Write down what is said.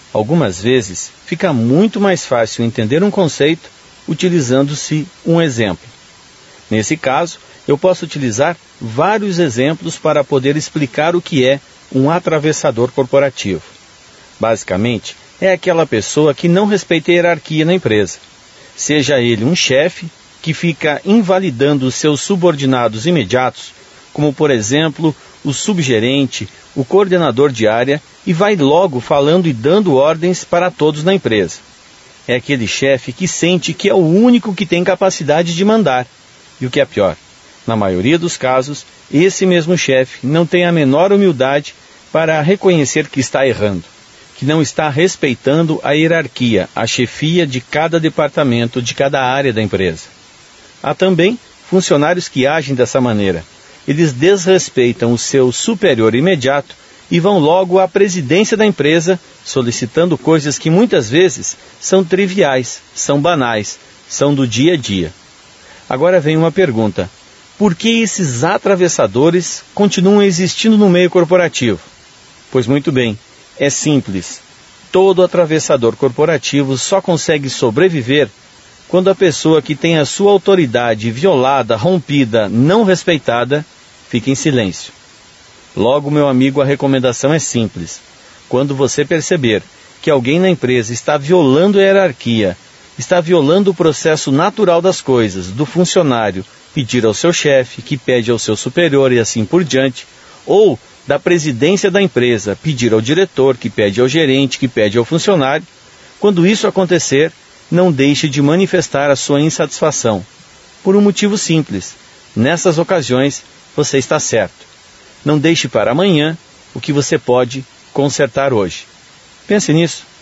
Algumas vezes, fica muito mais fácil entender um conceito utilizando-se um exemplo. Nesse caso, eu posso utilizar vários exemplos para poder explicar o que é um atravessador corporativo. Basicamente, é aquela pessoa que não respeita a hierarquia na empresa. Seja ele um chefe que fica invalidando os seus subordinados imediatos, como por exemplo, o subgerente, o coordenador de área, e vai logo falando e dando ordens para todos na empresa. É aquele chefe que sente que é o único que tem capacidade de mandar. E o que é pior, na maioria dos casos, esse mesmo chefe não tem a menor humildade para reconhecer que está errando, que não está respeitando a hierarquia, a chefia de cada departamento, de cada área da empresa. Há também funcionários que agem dessa maneira. Eles desrespeitam o seu superior imediato e vão logo à presidência da empresa, solicitando coisas que muitas vezes são triviais, são banais, são do dia a dia. Agora vem uma pergunta: por que esses atravessadores continuam existindo no meio corporativo? Pois muito bem, é simples. Todo atravessador corporativo só consegue sobreviver quando a pessoa que tem a sua autoridade violada, rompida, não respeitada, fica em silêncio. Logo, meu amigo, a recomendação é simples. Quando você perceber que alguém na empresa está violando a hierarquia, está violando o processo natural das coisas, do funcionário pedir ao seu chefe, que pede ao seu superior e assim por diante, ou da presidência da empresa pedir ao diretor, que pede ao gerente, que pede ao funcionário, quando isso acontecer, não deixe de manifestar a sua insatisfação. Por um motivo simples: nessas ocasiões, você está certo. Não deixe para amanhã o que você pode consertar hoje. Pense nisso.